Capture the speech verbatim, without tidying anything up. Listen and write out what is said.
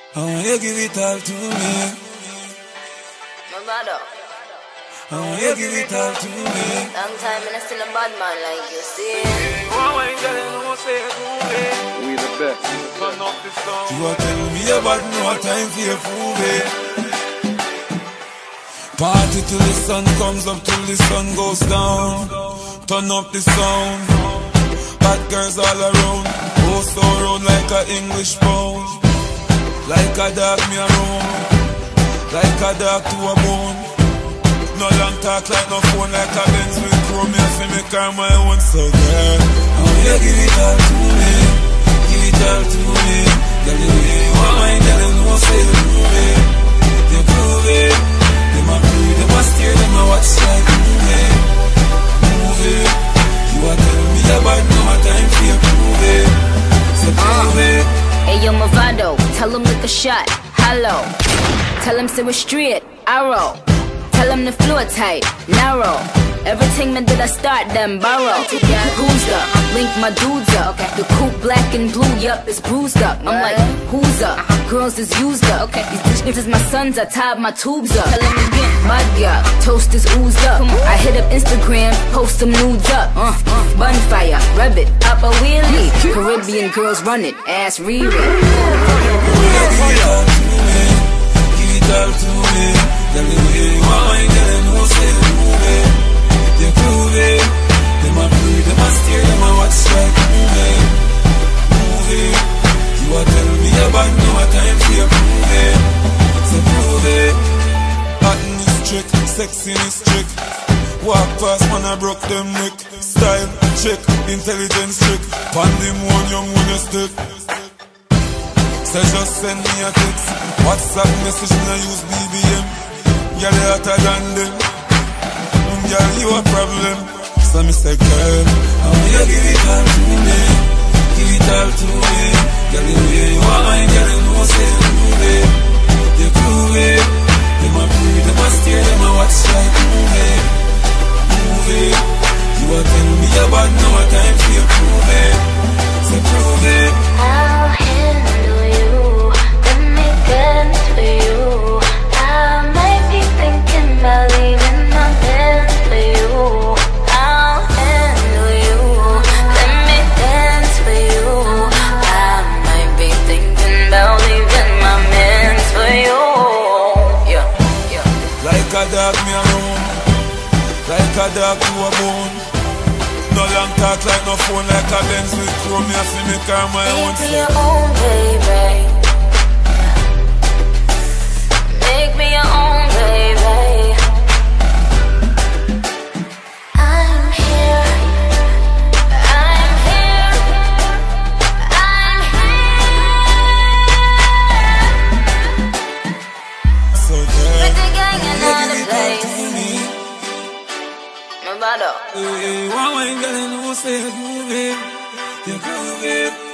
I want you give it all to me. My brother. I want you give it all to me. Long time and I still a bad man like you, see. We the best. You are telling me about no time for your prove it. Party till the sun comes up, till the sun goes down. Turn up the sound. Bad girls all around. Go so round like a English pound. Like a dog me around. Like a dog to a bone. No long talk like no phone. Like a Benz with chrome. Me fi me car my own. So girl, I want you give it all to me. Give it all to me. Girl, the way you want mine, girl, you know say you prove it. You prove it. Them a prove, them a steer, them a watch like movie. Move it. You a tell me about no time for you prove it. So prove it. Hey yo, Movado, tell him lick a shot, hollow. Tell him say we're straight, arrow. Tell him the floor tight, narrow. Everything man did I start them borrow. Who's up? Link my dudes up. The coupe black and blue, yup, it's bruised up. I'm like, who's up? Girls is used up. These bitches is my sons, I tied my tubes up. Tell him again, mud yup, toast is oozed up. I hit up Instagram, post some nudes up. Uh, uh, Bonfire, rub it, up a wheelie. Caribbean girls run it, ass read it. Give it all to me. Give it all to me. Tell me where you want mine, girl, you know say you move it. You prove it. Them a prove, them a steer, them a watch like movie. Move it. You a tell me about no time for you prove it. So prove it. Acting is trick, sexy is trick. Walk past man I broke them neck. Style, check, intelligence trick. Pandemon young when you stick. So just send me a text. WhatsApp message me I use B B M. Girl you hotter than them. Mm, girl you a problem. So me say girl, I want you give it all to me. Give it all to me. Girl the way you want mine, girl you know say you prove it. You prove it. Them a prove, them a steer, them a watch like movie. Move it. You a tell me about no time for you prove it. So prove it. I'll handle you, let me dance for you. I might be thinking about leaving my bed for you. I'll handle you, let me dance for you. I might be thinking about leaving my mans for you. Yeah, yeah. Like a dog me around. Like a dog to a bone. No long talk like no phone. Like a Benz with chrome. Me a fi me car my own. Make me your own, baby. Make me your own, baby. I'm here. I'm here. I'm here. So girl, With the gang and all you the give it all place. to me. My brother. Hey, one wine girl you know say you prove it. You prove it.